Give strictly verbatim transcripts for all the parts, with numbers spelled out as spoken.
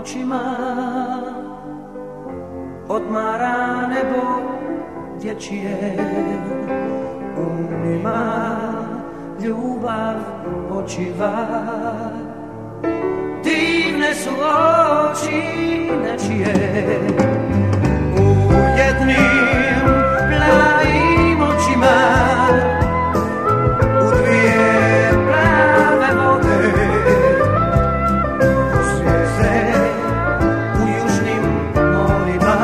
očima odmara nebo dječje, u njima ljubav počiva. Divne su oči nečije, u jednim plavim očima, u dvije plave vode, zvijezde u južnim morima,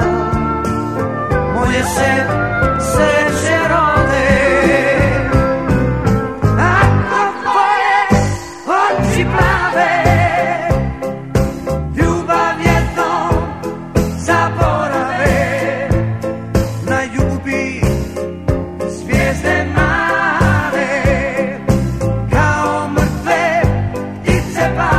moje se sreće rode. Ako tvoje oči plave ljubav jednom zaborave, na ljubi zvijezde male kao mrtve ptice pale.